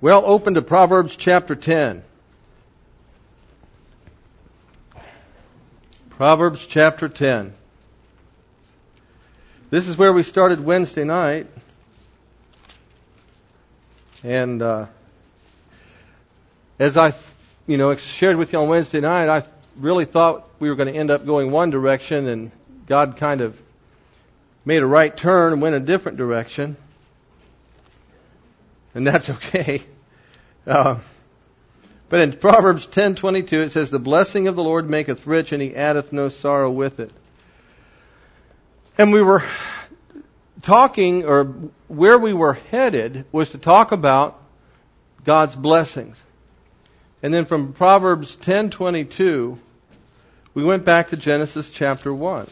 Well, open to Proverbs chapter 10. Proverbs chapter 10. This is where we started Wednesday night. And as I, shared with you on Wednesday night, I really thought we were going to end up going one direction, and God kind of made a right turn and went a different direction. And that's okay. But in Proverbs 10:22 it says, "The blessing of the Lord maketh rich, and He addeth no sorrow with it." And we were talking, or where we were headed was to talk about God's blessings. And then from Proverbs 10:22, we went back to Genesis chapter 1.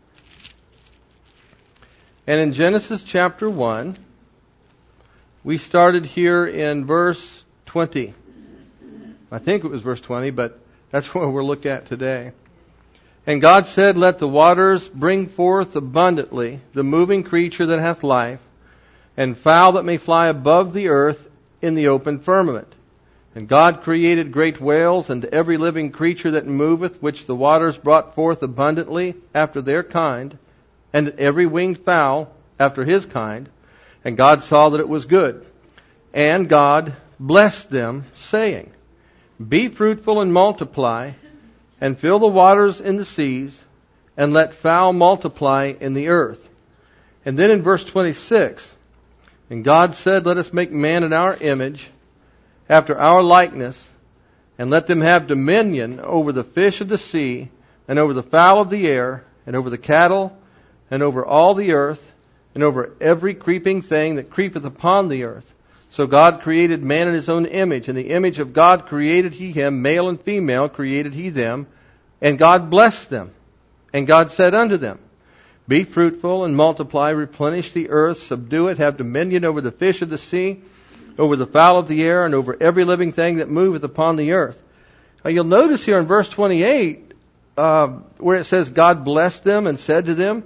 And in Genesis chapter 1, we started here in verse 20. I think it was verse 20, but that's what we'll look at today. "And God said, Let the waters bring forth abundantly the moving creature that hath life, and fowl that may fly above the earth in the open firmament. And God created great whales, and every living creature that moveth, which the waters brought forth abundantly after their kind, and every winged fowl after his kind. And God saw that it was good. And God blessed them, saying, Be fruitful and multiply, and fill the waters in the seas, and let fowl multiply in the earth." And then in verse 26, "And God said, Let us make man in our image, after our likeness, and let them have dominion over the fish of the sea, and over the fowl of the air, and over the cattle, and over all the earth, and over every creeping thing that creepeth upon the earth. So God created man in His own image. In the image of God created He him, male and female created He them. And God blessed them. And God said unto them, Be fruitful and multiply, replenish the earth, subdue it, have dominion over the fish of the sea, over the fowl of the air, and over every living thing that moveth upon the earth." Now you'll notice here in verse 28, where it says God blessed them and said to them,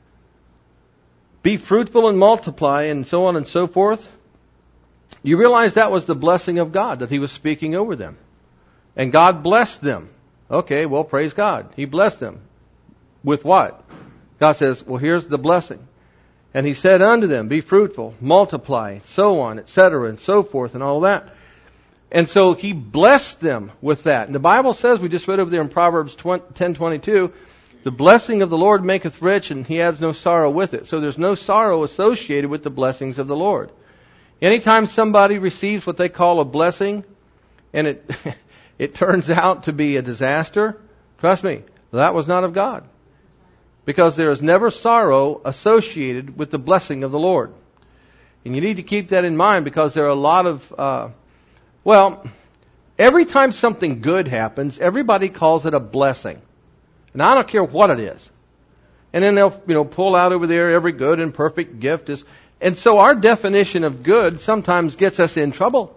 Be fruitful and multiply, and so on and so forth. You realize that was the blessing of God that He was speaking over them. And God blessed them. Okay, well, praise God. He blessed them. With what? God says, well, here's the blessing. "And He said unto them, Be fruitful, multiply, so on, etc., and so forth, and all that." And so He blessed them with that. And the Bible says, we just read over there in Proverbs 10:22, "The blessing of the Lord maketh rich, and He adds no sorrow with it." So there's no sorrow associated with the blessings of the Lord. Anytime somebody receives what they call a blessing, and it turns out to be a disaster, trust me, that was not of God. Because there is never sorrow associated with the blessing of the Lord. And you need to keep that in mind, because there are a lot of, every time something good happens, everybody calls it a blessing. And I don't care what it is. And then they'll, pull out over there, every good and perfect gift is. And so our definition of good sometimes gets us in trouble.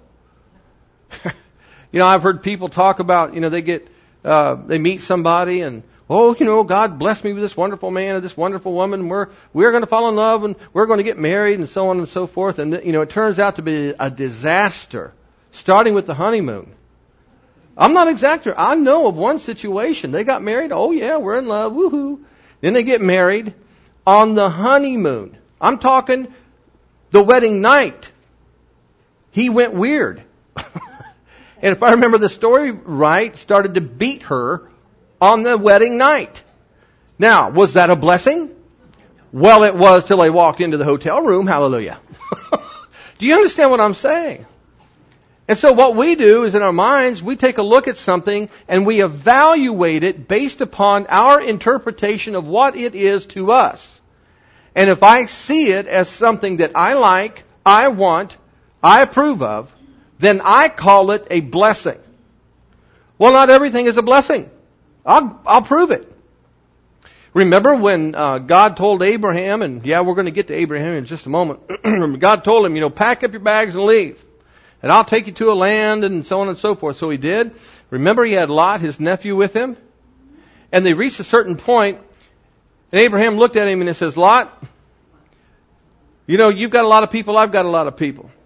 I've heard people talk about, they meet somebody and, God blessed me with this wonderful man or this wonderful woman. We're going to fall in love and we're going to get married and so on and so forth. And, it turns out to be a disaster, starting with the honeymoon. I'm not exact. I know of one situation. They got married. Oh yeah, we're in love. Woohoo. Then they get married on the honeymoon. I'm talking the wedding night. He went weird. And if I remember the story right, started to beat her on the wedding night. Now, was that a blessing? Well, it was till they walked into the hotel room. Hallelujah. Do you understand what I'm saying? And so what we do is in our minds, we take a look at something and we evaluate it based upon our interpretation of what it is to us. And if I see it as something that I like, I want, I approve of, then I call it a blessing. Well, not everything is a blessing. I'll prove it. Remember when God told Abraham, and we're going to get to Abraham in just a moment. God told him, pack up your bags and leave. And I'll take you to a land and so on and so forth. So he did. Remember he had Lot, his nephew, with him. And they reached a certain point, and Abraham looked at him and he says, Lot, you've got a lot of people, I've got a lot of people.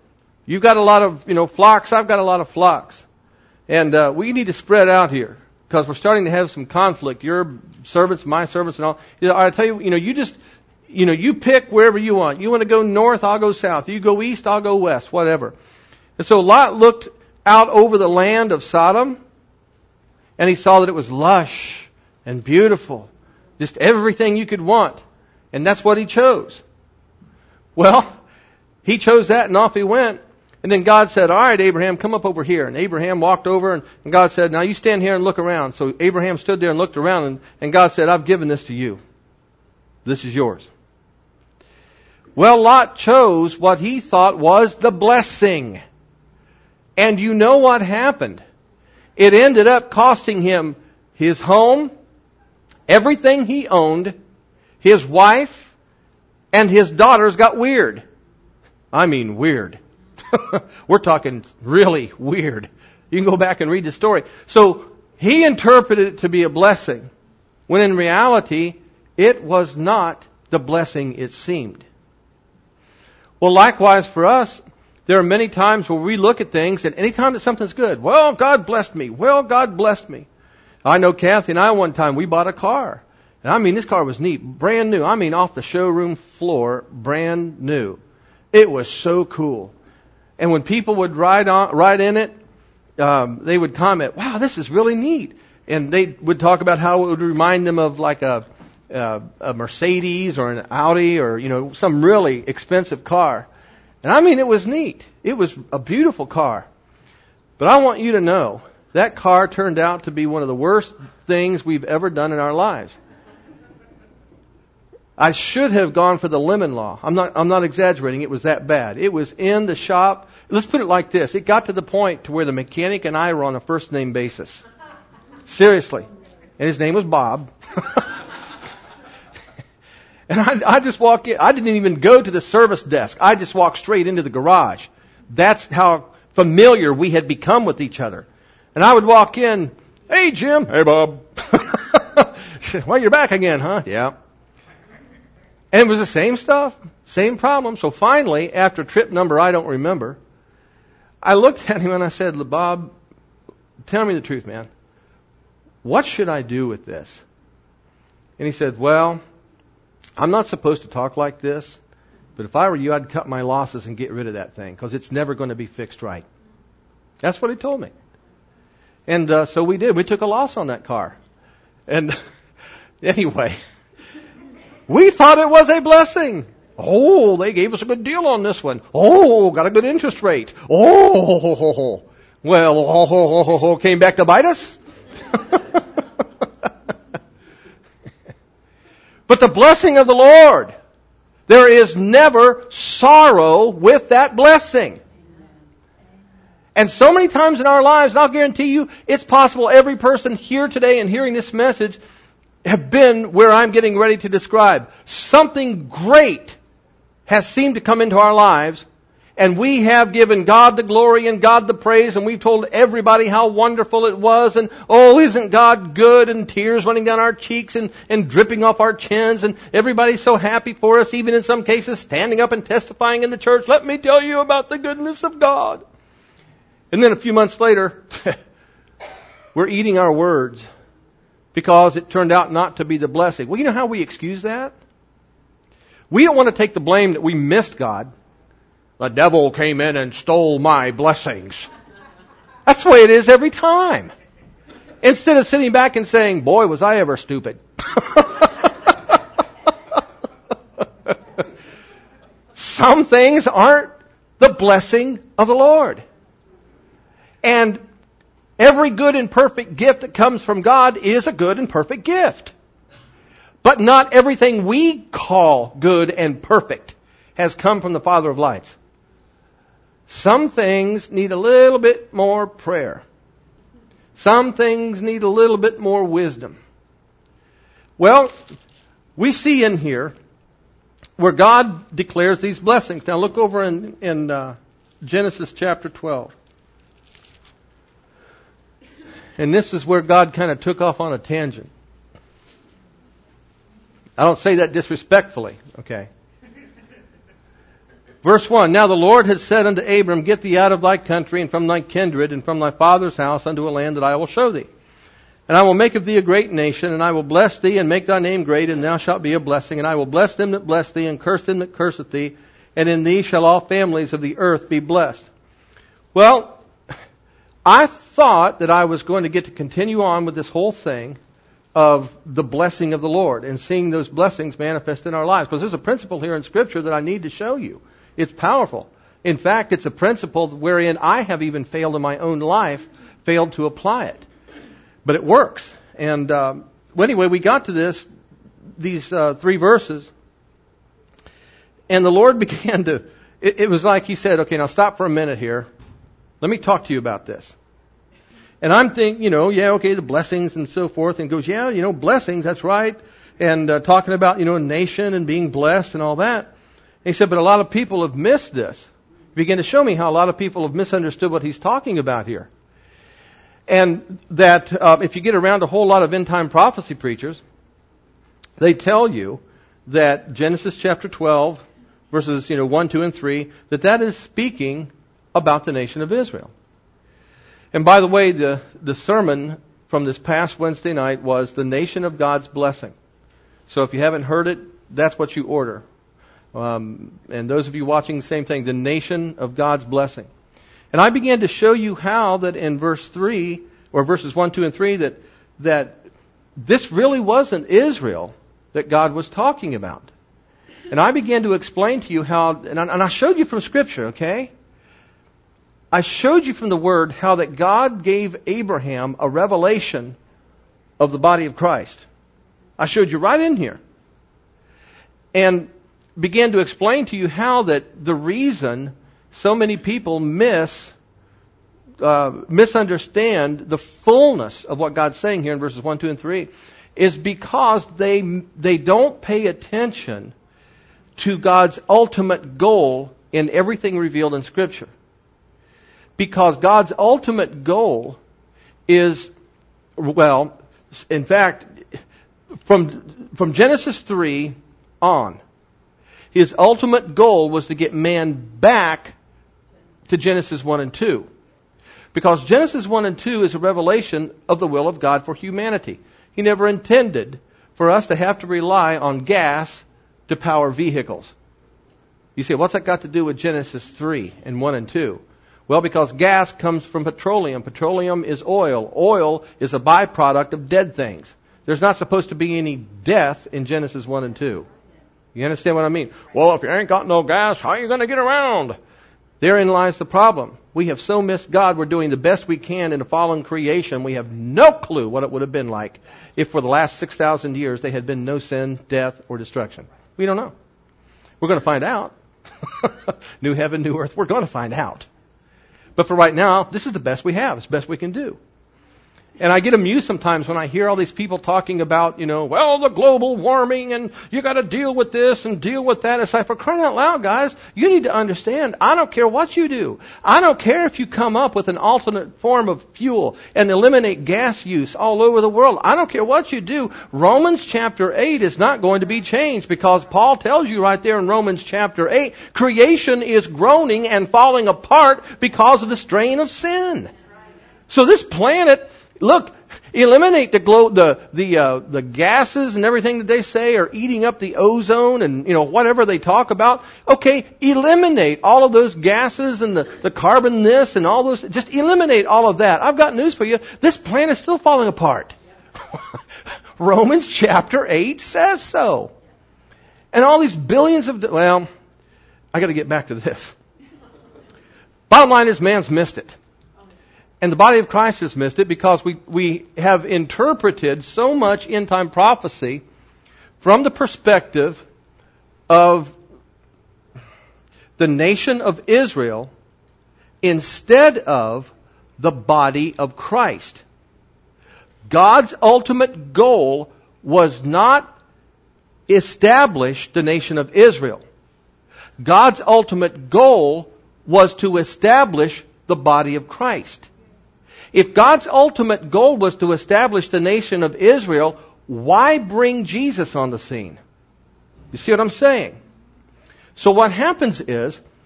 You've got a lot of, flocks. I've got a lot of flocks. And we need to spread out here because we're starting to have some conflict. Your servants, my servants, and all. I tell you, you pick wherever you want. You want to go north, I'll go south. You go east, I'll go west, whatever. And so Lot looked out over the land of Sodom, and he saw that it was lush and beautiful. Just everything you could want. And that's what he chose. Well, he chose that and off he went. And then God said, all right, Abraham, come up over here. And Abraham walked over and God said, now you stand here and look around. So Abraham stood there and looked around and God said, I've given this to you. This is yours. Well, Lot chose what he thought was the blessing. And you know what happened? It ended up costing him his home, everything he owned, his wife, and his daughters got weird. I mean weird. We're talking really weird. You can go back and read the story. So he interpreted it to be a blessing, when in reality, it was not the blessing it seemed. Well, likewise for us, there are many times where we look at things, and any time that something's good, well, God blessed me. Well, God blessed me. I know Kathy and I one time, we bought a car. And I mean, this car was neat, brand new. I mean, off the showroom floor, brand new. It was so cool. And when people would ride in it, they would comment, wow, this is really neat. And they would talk about how it would remind them of like a Mercedes or an Audi or, some really expensive car. And I mean, it was neat. It was a beautiful car. But I want you to know, that car turned out to be one of the worst things we've ever done in our lives. I should have gone for the lemon law. I'm not exaggerating. It was that bad. It was in the shop. Let's put it like this. It got to the point to where the mechanic and I were on a first name basis. Seriously. And his name was Bob. And I just walk in. I didn't even go to the service desk. I just walked straight into the garage. That's how familiar we had become with each other. And I would walk in. Hey, Jim. Hey, Bob. Well, you're back again, huh? Yeah. And it was the same stuff, same problem. So finally, after trip number I don't remember, I looked at him and I said, Bob, tell me the truth, man. What should I do with this? And he said, well, I'm not supposed to talk like this, but if I were you, I'd cut my losses and get rid of that thing because it's never going to be fixed right. That's what he told me. And so we did. We took a loss on that car. And anyway, we thought it was a blessing. Oh, they gave us a good deal on this one. Oh, got a good interest rate. Oh, well, came back to bite us. But the blessing of the Lord, there is never sorrow with that blessing. And so many times in our lives, and I'll guarantee you, it's possible every person here today and hearing this message have been where I'm getting ready to describe. Something great has seemed to come into our lives, and we have given God the glory and God the praise, and we've told everybody how wonderful it was, and oh, isn't God good, and tears running down our cheeks and dripping off our chins, and everybody's so happy for us, even in some cases standing up and testifying in the church, let me tell you about the goodness of God. And then a few months later, we're eating our words because it turned out not to be the blessing. Well, you know how we excuse that? We don't want to take the blame that we missed God. The devil came in and stole my blessings. That's the way it is every time. Instead of sitting back and saying, boy, was I ever stupid. Some things aren't the blessing of the Lord. And every good and perfect gift that comes from God is a good and perfect gift. But not everything we call good and perfect has come from the Father of lights. Some things need a little bit more prayer. Some things need a little bit more wisdom. Well, we see in here where God declares these blessings. Now look over in Genesis chapter 12. And this is where God kind of took off on a tangent. I don't say that disrespectfully, okay? Verse 1, Now the Lord had said unto Abram, Get thee out of thy country, and from thy kindred, and from thy father's house, unto a land that I will show thee. And I will make of thee a great nation, and I will bless thee, and make thy name great, and thou shalt be a blessing. And I will bless them that bless thee, and curse them that curseth thee, and in thee shall all families of the earth be blessed. Well, I thought that I was going to get to continue on with this whole thing of the blessing of the Lord and seeing those blessings manifest in our lives. Because there's a principle here in Scripture that I need to show you. It's powerful. In fact, it's a principle wherein I have even failed in my own life, failed to apply it. But it works. And well, anyway, we got to these 3 verses. And the Lord began to, it was like He said, okay, now stop for a minute here. Let me talk to you about this. And I'm thinking, the blessings and so forth. And goes, blessings, that's right. And talking about, a nation and being blessed and all that. And he said, but a lot of people have missed this. He began to show me how a lot of people have misunderstood what he's talking about here. And that if you get around a whole lot of end-time prophecy preachers, they tell you that Genesis chapter 12, verses 1, 2, and 3, that is speaking about the nation of Israel. And by the way, the sermon from this past Wednesday night was the nation of God's blessing. So if you haven't heard it, that's what you order. And those of you watching, the same thing, the nation of God's blessing. And I began to show you how that in verse 3, or verses 1, 2, and 3, that this really wasn't Israel that God was talking about. And I began to explain to you how, and I showed you from Scripture, okay? I showed you from the Word how that God gave Abraham a revelation of the body of Christ. I showed you right in here. And began to explain to you how that the reason so many people misunderstand the fullness of what God's saying here in verses 1, 2, and 3 is because they don't pay attention to God's ultimate goal in everything revealed in Scripture. Because God's ultimate goal is, well, in fact, from Genesis 3 on, His ultimate goal was to get man back to Genesis 1 and 2. Because Genesis 1 and 2 is a revelation of the will of God for humanity. He never intended for us to have to rely on gas to power vehicles. You say, what's that got to do with Genesis 3 and 1 and 2? Well, because gas comes from petroleum. Petroleum is oil. Oil is a byproduct of dead things. There's not supposed to be any death in Genesis 1 and 2. You understand what I mean? Well, if you ain't got no gas, how are you going to get around? Therein lies the problem. We have so missed God, we're doing the best we can in a fallen creation. We have no clue what it would have been like if for the last 6,000 years there had been no sin, death, or destruction. We don't know. We're going to find out. New heaven, new earth. We're going to find out. But for right now, this is the best we have. It's the best we can do. And I get amused sometimes when I hear all these people talking about, the global warming and you got to deal with this and deal with that. It's like, for crying out loud, guys, you need to understand, I don't care what you do. I don't care if you come up with an alternate form of fuel and eliminate gas use all over the world. I don't care what you do. Romans chapter 8 is not going to be changed because Paul tells you right there in Romans chapter 8, creation is groaning and falling apart because of the strain of sin. So this planet, look, eliminate the gases and everything that they say are eating up the ozone and, whatever they talk about. Okay, eliminate all of those gases and the carbon this and all those. Just eliminate all of that. I've got news for you. This planet's still falling apart. Romans chapter 8 says so. And all these billions of, I got to get back to this. Bottom line is man's missed it. And the body of Christ has missed it because we have interpreted so much end-time prophecy from the perspective of the nation of Israel instead of the body of Christ. God's ultimate goal was not establish the nation of Israel. God's ultimate goal was to establish the body of Christ. If God's ultimate goal was to establish the nation of Israel, why bring Jesus on the scene? You see what I'm saying? So what happens is,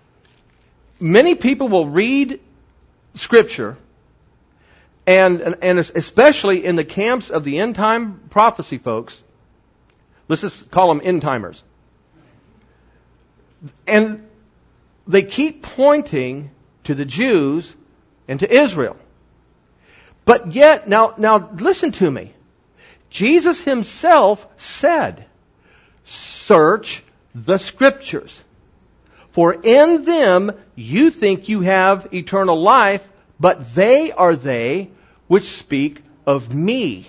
many people will read Scripture, and especially in the camps of the end time prophecy folks, let's just call them end timers. And they keep pointing to the Jews and to Israel. But yet, now listen to me. Jesus himself said, search the Scriptures, for in them you think you have eternal life, but they are they which speak of me.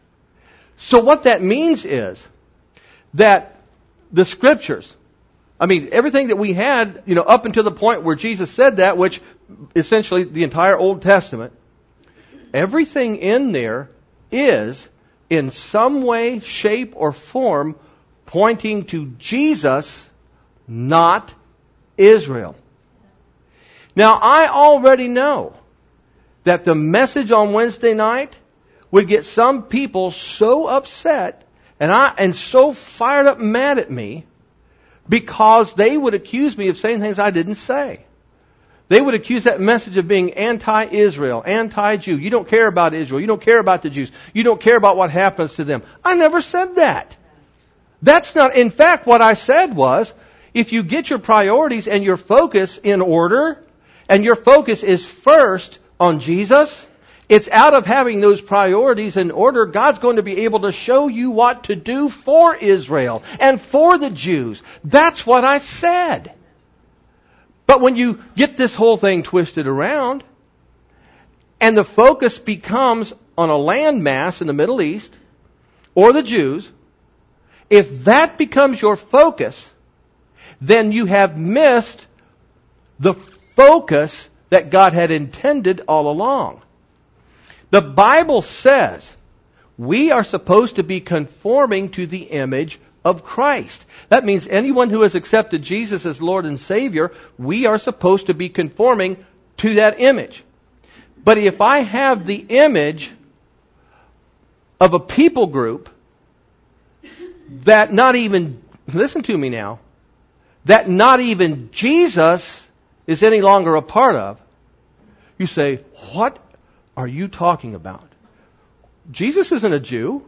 So what that means is that the Scriptures, everything that we had, up until the point where Jesus said that, which essentially the entire Old Testament, everything in there is in some way, shape, or form pointing to Jesus, not Israel. Now, I already know that the message on Wednesday night would get some people so upset and so fired up mad at me because they would accuse me of saying things I didn't say. They would accuse that message of being anti-Israel, anti-Jew. You don't care about Israel. You don't care about the Jews. You don't care about what happens to them. I never said that. That's not, in fact, what I said was, if you get your priorities and your focus in order, and your focus is first on Jesus, it's out of having those priorities in order, God's going to be able to show you what to do for Israel and for the Jews. That's what I said. But when you get this whole thing twisted around, and the focus becomes on a landmass in the Middle East, or the Jews, if that becomes your focus, then you have missed the focus that God had intended all along. The Bible says we are supposed to be conforming to the image of Christ. That means anyone who has accepted Jesus as Lord and Savior, we are supposed to be conforming to that image. But if I have the image of a people group that not even, listen to me now, that not even Jesus is any longer a part of, you say, what are you talking about? Jesus isn't a Jew.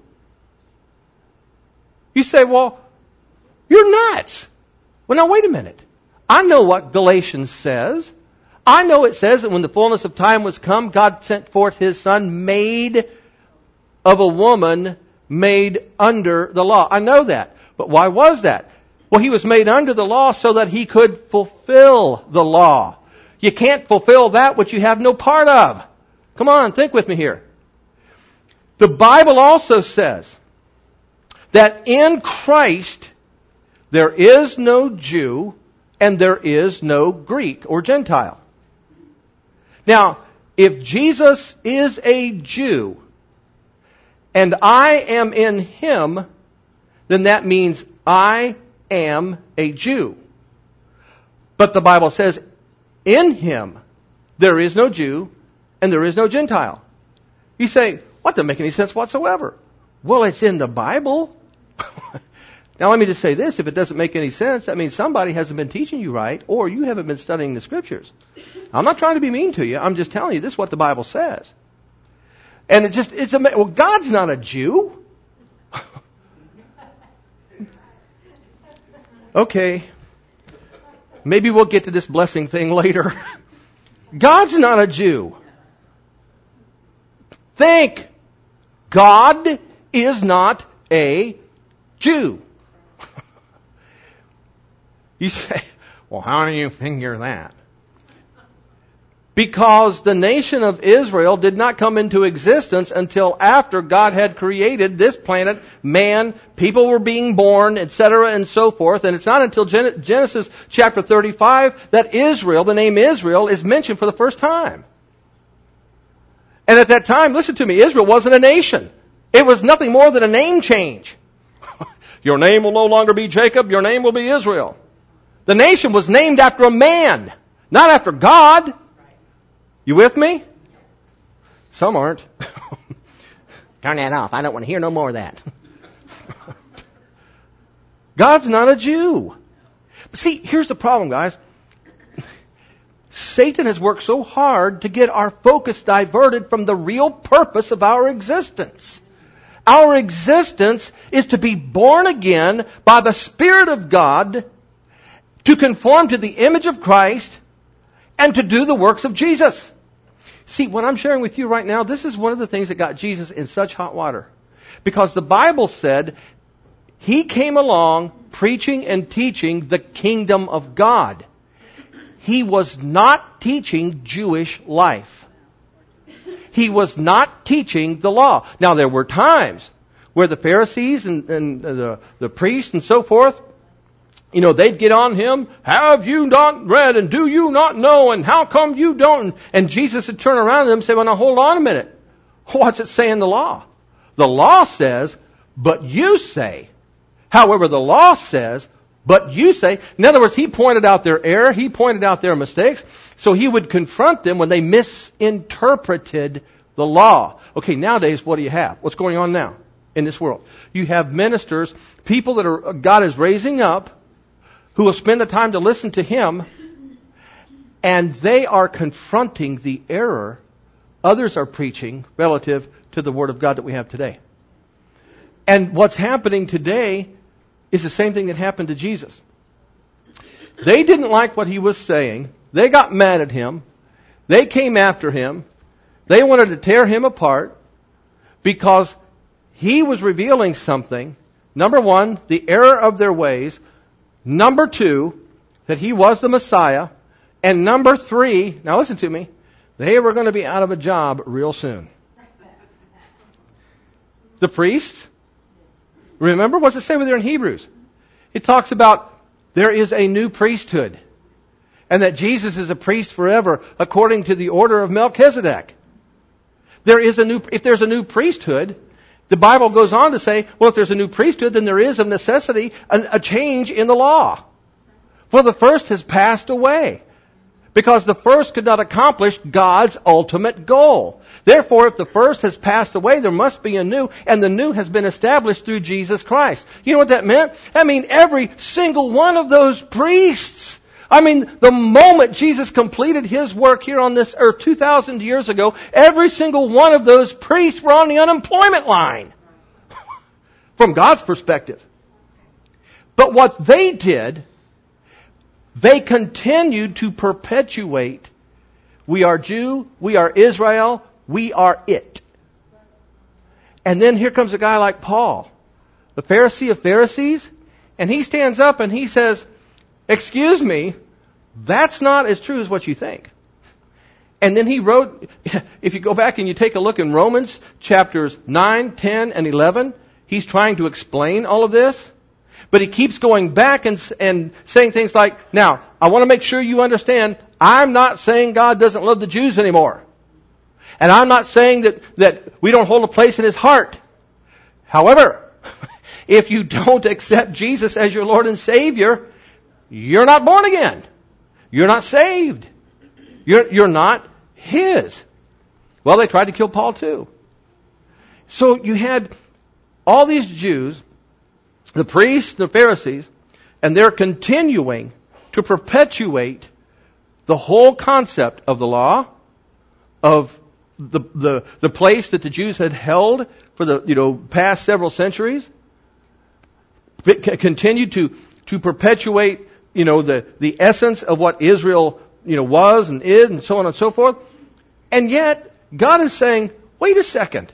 You say, well, you're nuts. Well, now wait a minute. I know what Galatians says. I know it says that when the fullness of time was come, God sent forth His Son, made of a woman, made under the law. I know that. But why was that? Well, He was made under the law so that He could fulfill the law. You can't fulfill that which you have no part of. Come on, think with me here. The Bible also says that in Christ there is no Jew and there is no Greek or Gentile. Now, if Jesus is a Jew and I am in Him, then that means I am a Jew. But the Bible says in Him there is no Jew and there is no Gentile. You say, what doesn't make any sense whatsoever? Well, it's in the Bible. Now let me just say this, if it doesn't make any sense, that means somebody hasn't been teaching you right, or you haven't been studying the Scriptures. I'm not trying to be mean to you, I'm just telling you this is what the Bible says. And well, God's not a Jew. Okay, maybe we'll get to this blessing thing later. God's not a Jew. Think, God is not a Jew. You say, well, how do you figure that? Because the nation of Israel did not come into existence until after God had created this planet, man, people were being born, etc., and so forth. And it's not until Genesis chapter 35 that Israel, the name Israel, is mentioned for the first time. And at that time, listen to me, Israel wasn't a nation. It was nothing more than a name change. Your name will no longer be Jacob, your name will be Israel. The nation was named after a man, not after God. You with me? Some aren't. Turn that off. I don't want to hear no more of that. God's not a Jew. But see, here's the problem, guys. Satan has worked so hard to get our focus diverted from the real purpose of our existence. Our existence is to be born again by the Spirit of God, to conform to the image of Christ, and to do the works of Jesus. See, what I'm sharing with you right now, this is one of the things that got Jesus in such hot water. Because the Bible said He came along preaching and teaching the kingdom of God. He was not teaching Jewish life. He was not teaching the law. Now, there were times where the Pharisees and the priests and so forth, they'd get on Him. Have you not read, and do you not know, and how come you don't? And Jesus would turn around to them and say, well, now hold on a minute. What's it say in the law? The law says, but you say. However, the law says, but you say. In other words, He pointed out their error. He pointed out their mistakes. So He would confront them when they misinterpreted the law. Okay, nowadays, what do you have? What's going on now in this world? You have ministers, people that God is raising up, who will spend the time to listen to Him, and they are confronting the error others are preaching relative to the Word of God that we have today. And what's happening today is the same thing that happened to Jesus. They didn't like what He was saying. They got mad at Him. They came after Him. They wanted to tear Him apart because He was revealing something. Number one, the error of their ways. Number two, that He was the Messiah. And number three, now listen to me, they were going to be out of a job real soon. The priests, remember what's it say over there in Hebrews? It talks about there is a new priesthood, and that Jesus is a priest forever according to the order of Melchizedek. If there's a new priesthood, the Bible goes on to say, well, if there's a new priesthood, then there is of necessity a change in the law. For the first has passed away, because the first could not accomplish God's ultimate goal. Therefore, if the first has passed away, there must be a new, and the new has been established through Jesus Christ. You know what that meant? That meant every single one of those priests. The moment Jesus completed His work here on this earth 2,000 years ago, every single one of those priests were on the unemployment line. From God's perspective. But what they did, they continued to perpetuate, we are Jew, we are Israel, we are it. And then here comes a guy like Paul, the Pharisee of Pharisees, and he stands up and he says, excuse me, that's not as true as what you think. And then he wrote, if you go back and you take a look in Romans chapters 9, 10, and 11, he's trying to explain all of this. But he keeps going back and saying things like, now, I want to make sure you understand, I'm not saying God doesn't love the Jews anymore. And I'm not saying that we don't hold a place in His heart. However, if you don't accept Jesus as your Lord and Savior, you're not born again. You're not saved. You're not His. Well, they tried to kill Paul too. So you had all these Jews, the priests, the Pharisees, and they're continuing to perpetuate the whole concept of the law, of the place that the Jews had held for the past several centuries. Continued to perpetuate the essence of what Israel was and is, and so on and so forth. And yet God is saying, wait a second.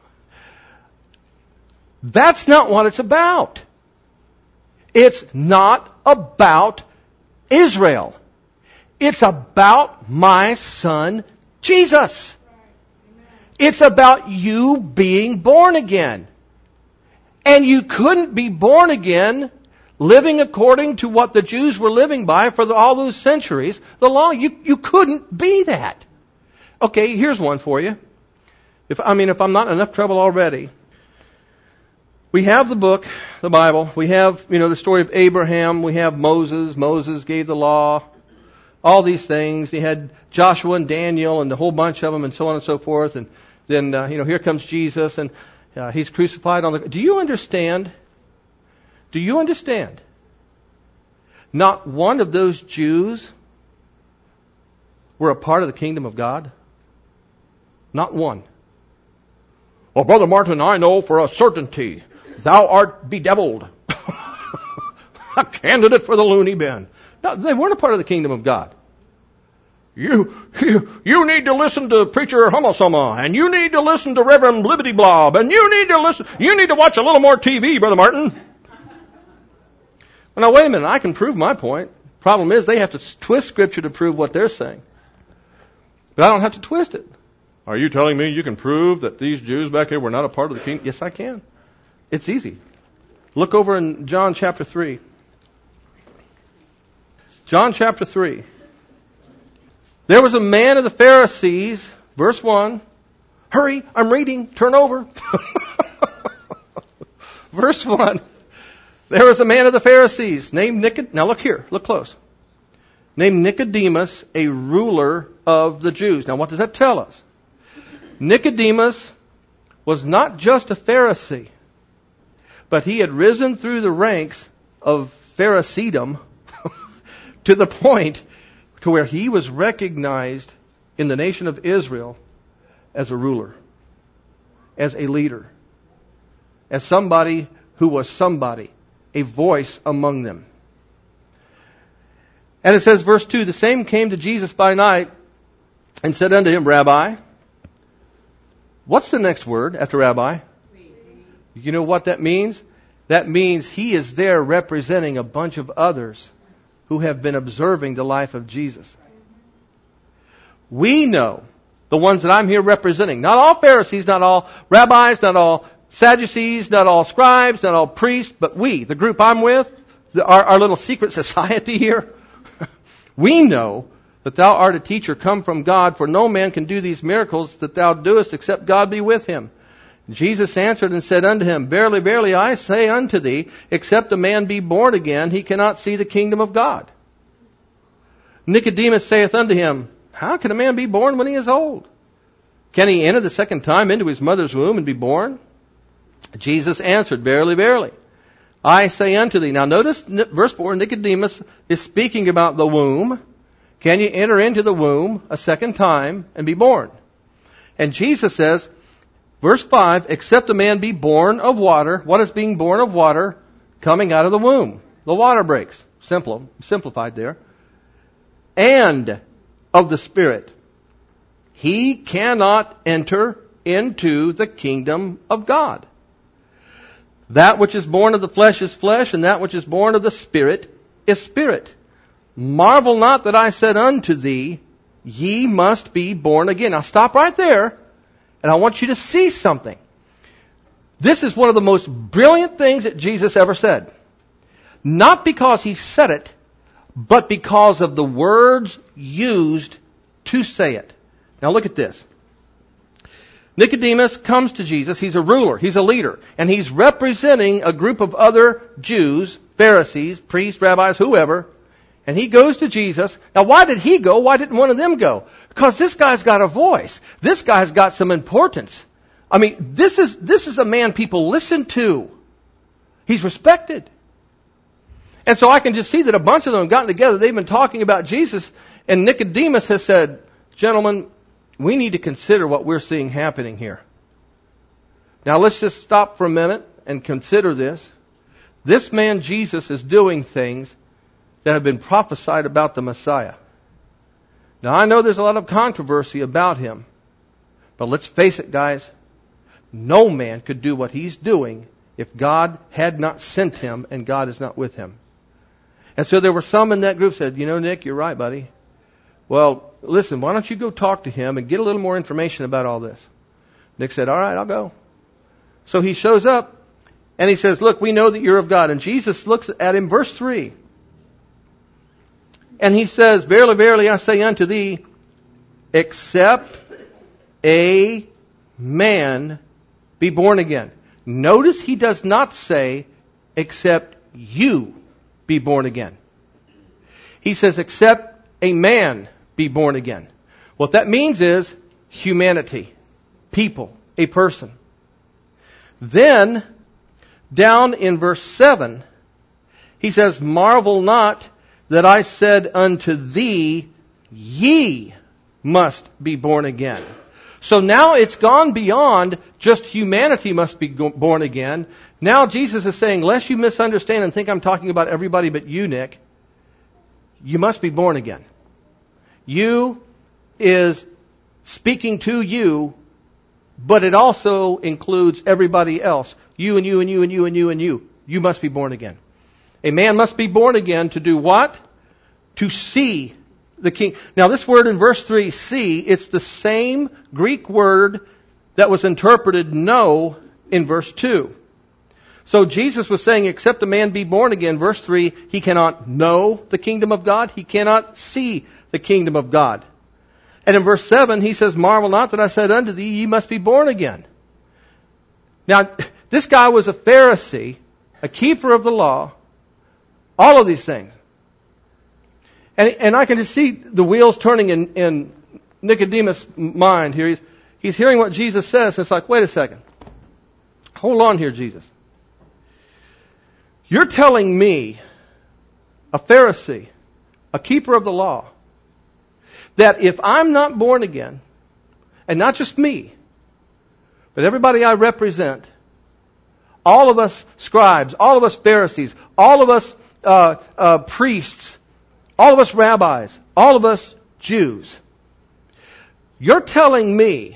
That's not what it's about. It's not about Israel. It's about my Son, Jesus. It's about you being born again. And you couldn't be born again living according to what the Jews were living by for all those centuries. The law, you couldn't be that. Okay, here's one for you. If I'm not in enough trouble already. We have the book, the Bible. We have, the story of Abraham. We have Moses. Moses gave the law. All these things. You had Joshua and Daniel and a whole bunch of them and so on and so forth. And then, here comes Jesus and He's crucified on the... Do you understand? Do you understand? Not one of those Jews were a part of the kingdom of God? Not one. Well, Brother Martin, I know for a certainty thou art bedeviled. A candidate for the loony bin. No, they weren't a part of the kingdom of God. You need to listen to Preacher Hummelsumma, and you need to listen to Reverend Blibbity Blob, and you need to watch a little more TV, Brother Martin. Well, now wait a minute, I can prove my point. Problem is, they have to twist Scripture to prove what they're saying. But I don't have to twist it. Are you telling me you can prove that these Jews back here were not a part of the kingdom? Yes, I can. It's easy. Look over in John chapter 3. John chapter 3. There was a man of the Pharisees, verse 1. Hurry, I'm reading, turn over. Verse 1. There was a man of the Pharisees named Nicodemus. Now look here, look close. Named Nicodemus, a ruler of the Jews. Now what does that tell us? Nicodemus was not just a Pharisee, but he had risen through the ranks of Phariseedom to the point to where he was recognized in the nation of Israel as a ruler, as a leader, as somebody who was somebody, a voice among them. And it says, verse 2, the same came to Jesus by night and said unto him, Rabbi. What's the next word after Rabbi? You know what that means? That means he is there representing a bunch of others who have been observing the life of Jesus. We know, the ones that I'm here representing, not all Pharisees, not all rabbis, not all Sadducees, not all scribes, not all priests, but we, the group I'm with, our little secret society here, we know that thou art a teacher come from God, for no man can do these miracles that thou doest except God be with him. Jesus answered and said unto him, Verily, verily, I say unto thee, except a man be born again, he cannot see the kingdom of God. Nicodemus saith unto him, How can a man be born when he is old? Can he enter the second time into his mother's womb and be born? Jesus answered, Verily, verily, I say unto thee. Now notice verse 4, Nicodemus is speaking about the womb. Can you enter into the womb a second time and be born? And Jesus says, verse 5, except a man be born of water. What is being born of water? Coming out of the womb. The water breaks. Simplified there. And of the Spirit. He cannot enter into the kingdom of God. That which is born of the flesh is flesh, and that which is born of the Spirit is spirit. Marvel not that I said unto thee, ye must be born again. Now stop right there, and I want you to see something. This is one of the most brilliant things that Jesus ever said. Not because he said it, but because of the words used to say it. Now look at this. Nicodemus comes to Jesus. He's a ruler. He's a leader. And he's representing a group of other Jews, Pharisees, priests, rabbis, whoever. And he goes to Jesus. Now why did he go? Why didn't one of them go? Because this guy's got a voice. This guy's got some importance. I mean, this is a man people listen to. He's respected. And so I can just see that a bunch of them have gotten together. They've been talking about Jesus. And Nicodemus has said, Gentlemen, we need to consider what we're seeing happening here. Now let's just stop for a minute and consider this. This man Jesus is doing things that have been prophesied about the Messiah. Now I know there's a lot of controversy about him. But let's face it, guys. No man could do what he's doing if God had not sent him and God is not with him. And so there were some in that group said, You know, Nick, you're right, buddy. Well, listen, why don't you go talk to him and get a little more information about all this? Nick said, all right, I'll go. So he shows up and he says, look, we know that you're of God. And Jesus looks at him, verse 3. And he says, Verily, verily, I say unto thee, except a man be born again. Notice he does not say, except you be born again. He says, except a man be born again. What that means is humanity, people, a person. Then, down in verse 7, he says, Marvel not that I said unto thee, ye must be born again. So now it's gone beyond just humanity must be born again. Now Jesus is saying, lest you misunderstand and think I'm talking about everybody but you, Nick, you must be born again. You is speaking to you, but it also includes everybody else. You and you and you and you and you and you. You must be born again. A man must be born again to do what? To see the King. Now this word in verse 3, see, it's the same Greek word that was interpreted know in verse 2. So Jesus was saying, except a man be born again, verse 3, he cannot know the kingdom of God. He cannot see the kingdom of God. And in verse 7, he says, marvel not that I said unto thee, ye must be born again. Now, this guy was a Pharisee, a keeper of the law, all of these things. And I can just see the wheels turning in Nicodemus' mind here. He's hearing what Jesus says, and it's like, wait a second. Hold on here, Jesus. You're telling me, a Pharisee, a keeper of the law, that if I'm not born again, and not just me, but everybody I represent, all of us scribes, all of us Pharisees, all of us priests, all of us rabbis, all of us Jews, you're telling me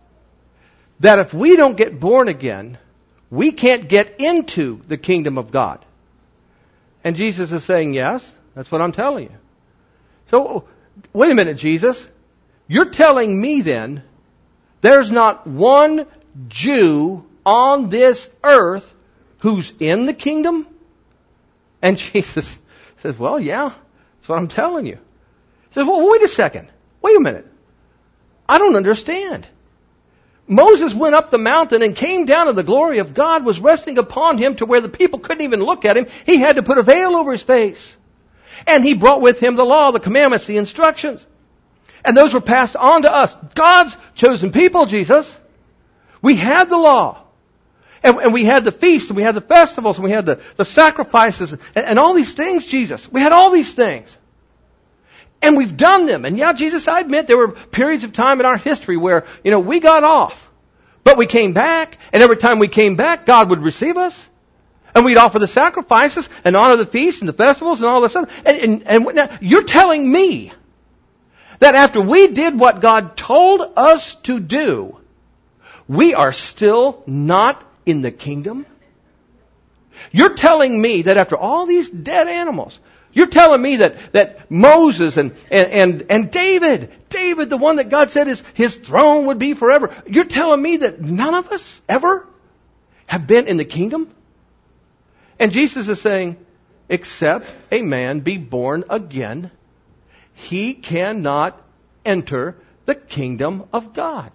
that if we don't get born again, we can't get into the kingdom of God. And Jesus is saying, yes, that's what I'm telling you. So, wait a minute, Jesus. You're telling me then, there's not one Jew on this earth who's in the kingdom? And Jesus says, well, yeah, that's what I'm telling you. He says, well, wait a second. Wait a minute. I don't understand. Moses went up the mountain and came down, and the glory of God was resting upon him to where the people couldn't even look at him. He had to put a veil over his face. And he brought with him the law, the commandments, the instructions. And those were passed on to us. God's chosen people, Jesus. We had the law. And we had the feasts, and we had the festivals, and we had the sacrifices, and all these things, Jesus. We had all these things. And we've done them. And yeah, Jesus, I admit there were periods of time in our history where, we got off. But we came back. And every time we came back, God would receive us. And we'd offer the sacrifices and honor the feasts and the festivals and all this stuff. And now you're telling me that after we did what God told us to do, we are still not in the kingdom? You're telling me that after all these dead animals, you're telling me that Moses and David, the one that God said his throne would be forever, you're telling me that none of us ever have been in the kingdom? And Jesus is saying, except a man be born again, he cannot enter the kingdom of God.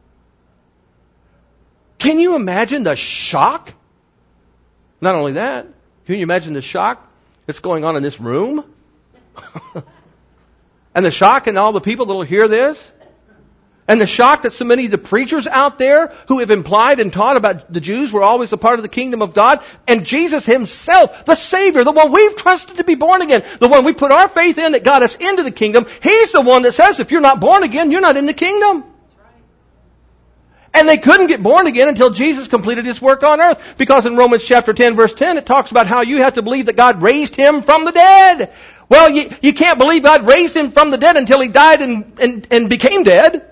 Can you imagine the shock? Not only that, can you imagine the shock that's going on in this room? And the shock in all the people that will hear this? And the shock that so many of the preachers out there who have implied and taught about the Jews were always a part of the kingdom of God, and Jesus himself, the Savior, the one we've trusted to be born again, the one we put our faith in that got us into the kingdom, he's the one that says if you're not born again, you're not in the kingdom. And they couldn't get born again until Jesus completed his work on earth. Because in Romans chapter 10 verse 10 it talks about how you have to believe that God raised him from the dead. Well, you can't believe God raised him from the dead until he died and became dead.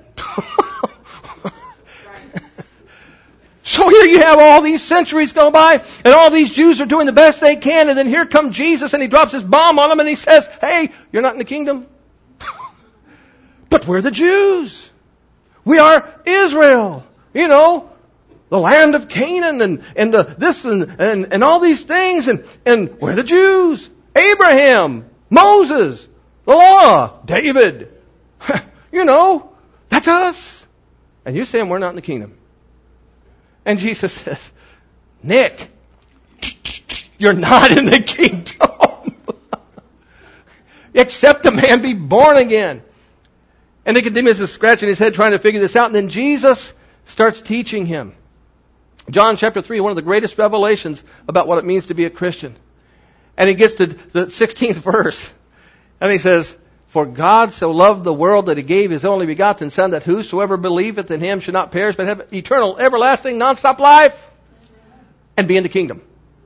So here you have all these centuries go by, and all these Jews are doing the best they can, and then here comes Jesus and he drops his bomb on them and he says, hey, you're not in the kingdom. But we're the Jews. We are Israel. The land of Canaan and this and all these things, and we're the Jews. Abraham, Moses, the law, David. That's us. And you're saying we're not in the kingdom. And Jesus says, Nick, you're not in the kingdom. Except a man be born again. And Nicodemus is scratching his head trying to figure this out. And then Jesus starts teaching him. John chapter 3, one of the greatest revelations about what it means to be a Christian. And he gets to the 16th verse. And he says, For God so loved the world that He gave His only begotten Son, that whosoever believeth in Him should not perish, but have eternal, everlasting, non-stop life, and be in the kingdom.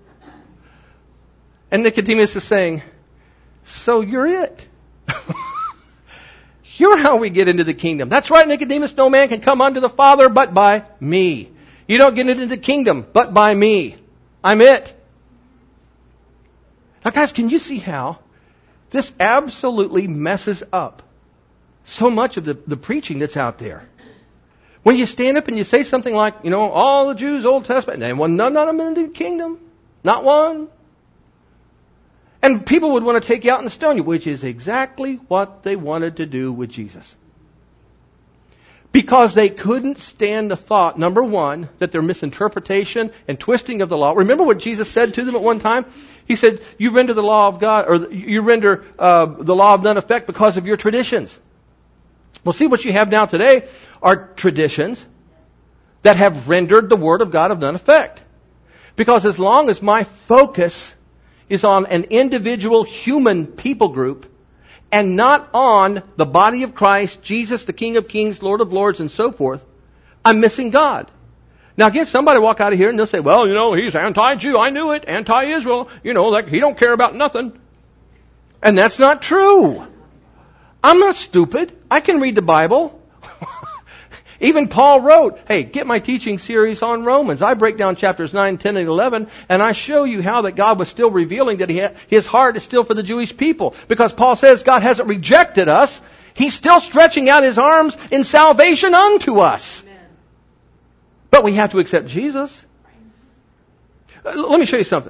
And Nicodemus is saying, so you're it. You're how we get into the kingdom. That's right, Nicodemus, no man can come unto the Father but by me. You don't get into the kingdom but by me. I'm it. Now guys, can you see how this absolutely messes up so much of the preaching that's out there? When you stand up and you say something like, all the Jews, Old Testament, and none of them into the kingdom. Not one. And people would want to take you out and stone you, which is exactly what they wanted to do with Jesus. Because they couldn't stand the thought, number one, that their misinterpretation and twisting of the law. Remember what Jesus said to them at one time? He said, you render the law of God, or you render the law of none effect because of your traditions. Well, see, what you have now today are traditions that have rendered the Word of God of none effect. Because as long as my focus is on an individual human people group and not on the body of Christ, Jesus, the King of Kings, Lord of Lords, and so forth, I'm missing God. Now again, somebody walk out of here and they'll say, well, he's anti-Jew. I knew it. Anti-Israel. Like he don't care about nothing. And that's not true. I'm not stupid. I can read the Bible. Even Paul wrote, hey, get my teaching series on Romans. I break down chapters 9, 10, and 11, and I show you how that God was still revealing that His heart is still for the Jewish people. Because Paul says God hasn't rejected us. He's still stretching out His arms in salvation unto us. Amen. But we have to accept Jesus. Let me show you something.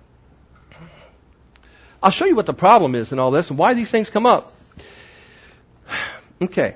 I'll show you what the problem is in all this and why these things come up. Okay.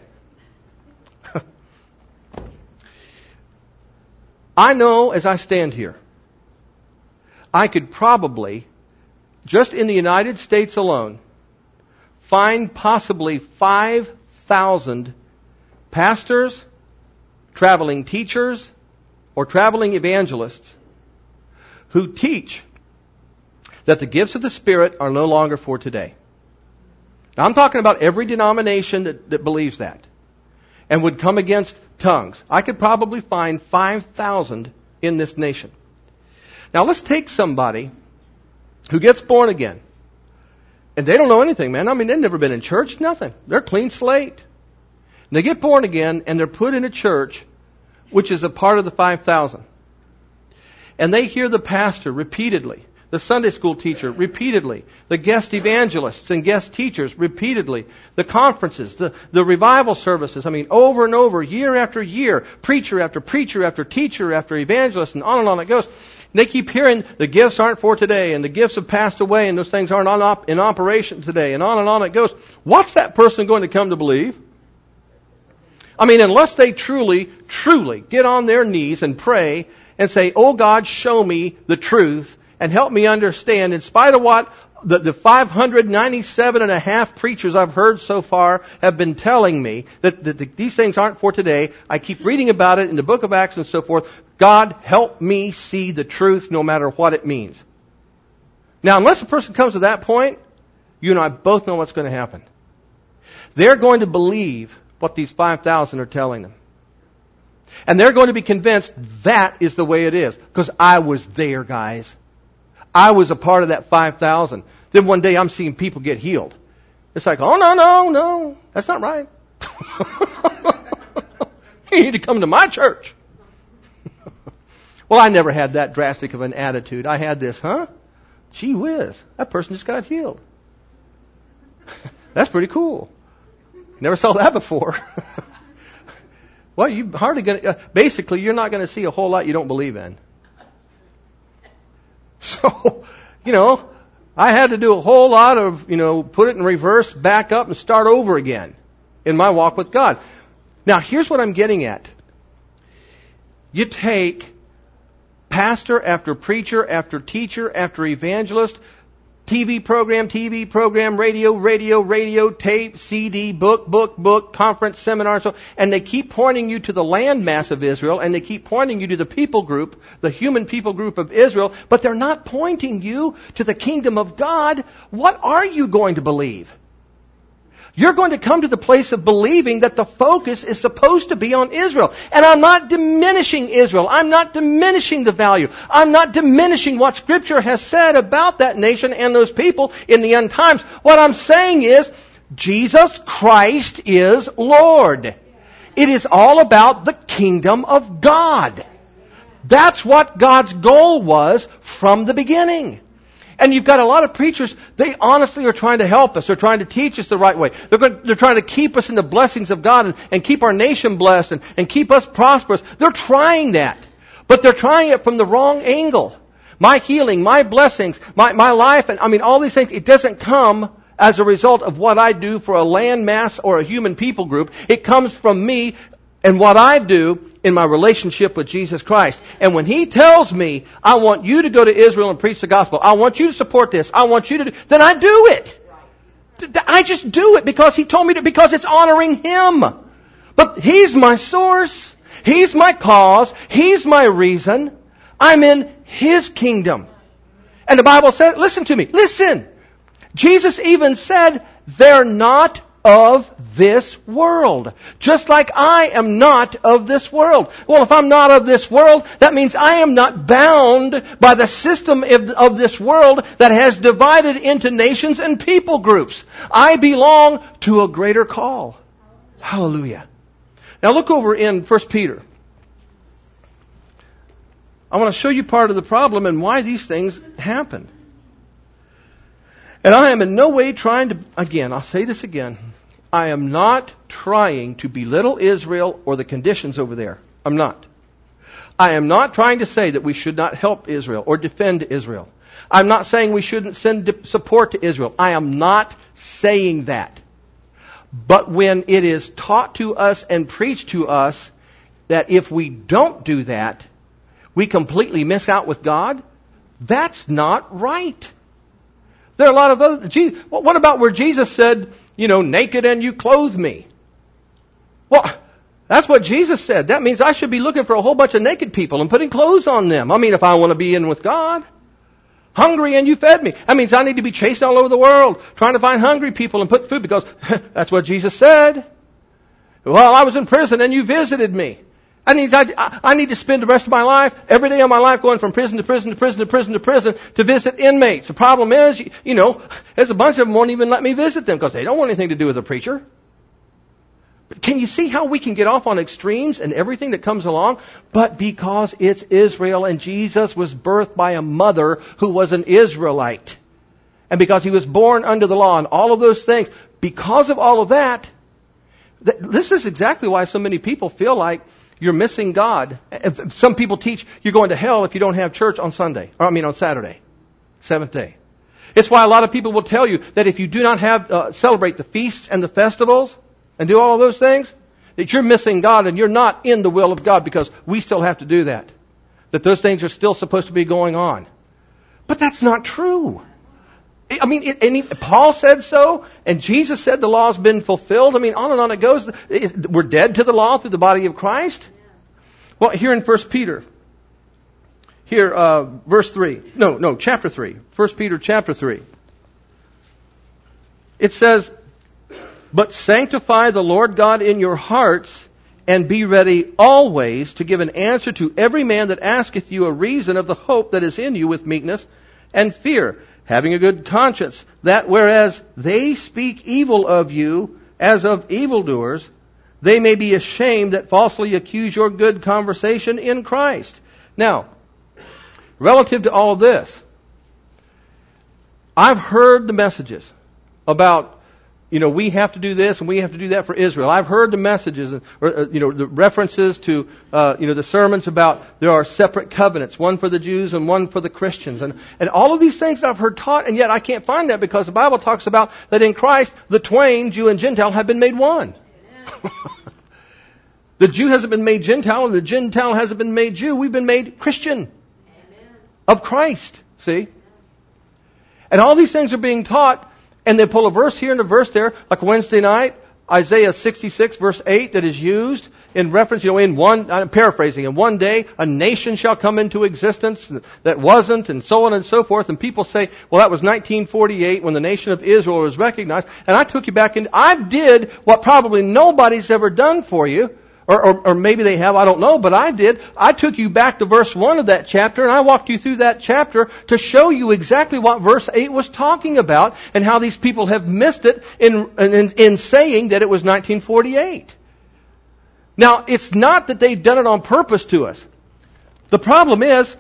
I know as I stand here, I could probably, just in the United States alone, find possibly 5,000 pastors, traveling teachers, or traveling evangelists who teach that the gifts of the Spirit are no longer for today. Now I'm talking about every denomination that believes that and would come against tongues. I could probably find 5,000 in this nation. Now let's take somebody who gets born again. And they don't know anything, man. I mean, they've never been in church, nothing. They're clean slate. And they get born again and they're put in a church which is a part of the 5,000. And they hear the pastor repeatedly, the Sunday school teacher repeatedly, the guest evangelists and guest teachers repeatedly, the conferences, the revival services, over and over, year after year, preacher after preacher after teacher after evangelist, and on it goes. They keep hearing the gifts aren't for today, and the gifts have passed away, and those things aren't in operation today, and on it goes. What's that person going to come to believe? Unless they truly, truly get on their knees and pray and say, oh God, show me the truth, and help me understand, in spite of what the 597 and a half preachers I've heard so far have been telling me, that these things aren't for today. I keep reading about it in the book of Acts and so forth. God, help me see the truth no matter what it means. Now, unless a person comes to that point, you and I both know what's going to happen. They're going to believe what these 5,000 are telling them. And they're going to be convinced that is the way it is. Because I was there, guys. I was a part of that 5,000. Then one day I'm seeing people get healed. It's like, oh, no. That's not right. You need to come to my church. Well, I never had that drastic of an attitude. I had this, gee whiz, that person just got healed. That's pretty cool. Never saw that before. Well, you hardly gonna, basically you're not going to see a whole lot you don't believe in. So, I had to do a whole lot of, put it in reverse, back up, and start over again in my walk with God. Now, here's what I'm getting at. You take pastor after preacher after teacher after evangelist, TV program, radio, tape, CD, book, conference, seminar, and they keep pointing you to the landmass of Israel, and they keep pointing you to the people group, the human people group of Israel, but they're not pointing you to the kingdom of God. What are you going to believe? You're going to come to the place of believing that the focus is supposed to be on Israel. And I'm not diminishing Israel. I'm not diminishing the value. I'm not diminishing what Scripture has said about that nation and those people in the end times. What I'm saying is, Jesus Christ is Lord. It is all about the kingdom of God. That's what God's goal was from the beginning. And you've got a lot of preachers, they honestly are trying to help us. They're trying to teach us the right way. They're trying to keep us in the blessings of God and keep our nation blessed and keep us prosperous. They're trying that. But they're trying it from the wrong angle. My healing, my blessings, my life, and all these things, it doesn't come as a result of what I do for a land mass or a human people group. It comes from me and what I do in my relationship with Jesus Christ. And when He tells me, I want you to go to Israel and preach the gospel, I want you to support this, I want you to do, then I do it. I just do it because He told me to, because it's honoring Him. But He's my source. He's my cause. He's my reason. I'm in His kingdom. And the Bible says, listen to me, listen. Jesus even said, they're not of this world. Just like I am not of this world. Well, if I'm not of this world, that means I am not bound by the system of this world that has divided into nations and people groups. I belong to a greater call. Hallelujah. Now look over in 1 Peter. I want to show you part of the problem and why these things happen. And I am in no way trying to, again, I'll say this again, I am not trying to belittle Israel or the conditions over there. I'm not. I am not trying to say that we should not help Israel or defend Israel. I'm not saying we shouldn't send support to Israel. I am not saying that. But when it is taught to us and preached to us that if we don't do that, we completely miss out with God, that's not right. There are a lot of other... What about where Jesus said, naked and you clothe me? Well, that's what Jesus said. That means I should be looking for a whole bunch of naked people and putting clothes on them. If I want to be in with God. Hungry and you fed me. That means I need to be chasing all over the world trying to find hungry people and put food because that's what Jesus said. Well, I was in prison and you visited me. That means I need to spend the rest of my life, every day of my life, going from prison to prison to prison to prison to prison to visit inmates. The problem is, there's a bunch of them won't even let me visit them because they don't want anything to do with a preacher. But can you see how we can get off on extremes and everything that comes along? But because it's Israel and Jesus was birthed by a mother who was an Israelite. And because He was born under the law and all of those things, because of all of that, this is exactly why so many people feel like you're missing God. Some people teach you're going to hell if you don't have church on Saturday, seventh day. It's why a lot of people will tell you that if you do not have celebrate the feasts and the festivals and do all of those things, that you're missing God and you're not in the will of God because we still have to do that. That those things are still supposed to be going on. But that's not true. Paul said so, and Jesus said the law has been fulfilled. On and on it goes. We're dead to the law through the body of Christ. Well, here in 1 Peter, verse 3. Chapter 3. 1 Peter chapter 3. It says, but sanctify the Lord God in your hearts, and be ready always to give an answer to every man that asketh you a reason of the hope that is in you with meekness and fear, having a good conscience, that whereas they speak evil of you as of evildoers, they may be ashamed that falsely accuse your good conversation in Christ. Now, relative to all of this, I've heard the messages about, we have to do this and we have to do that for Israel. I've heard the messages, the references to, the sermons about there are separate covenants, one for the Jews and one for the Christians. And all of these things I've heard taught, and yet I can't find that because the Bible talks about that in Christ, the twain, Jew and Gentile, have been made one. The Jew hasn't been made Gentile and the Gentile hasn't been made Jew. We've been made Christian of Christ. See? And all these things are being taught. And they pull a verse here and a verse there, like Wednesday night, Isaiah 66 verse 8 that is used. in reference, in one, I'm paraphrasing, in one day a nation shall come into existence that wasn't, and so on and so forth. And people say, well, that was 1948 when the nation of Israel was recognized. And I took you back in, I did what probably nobody's ever done for you. Or maybe they have, I don't know, but I did. I took you back to verse 1 of that chapter, and I walked you through that chapter to show you exactly what verse 8 was talking about and how these people have missed it in saying that it was 1948. Now, it's not that they've done it on purpose to us. The problem is,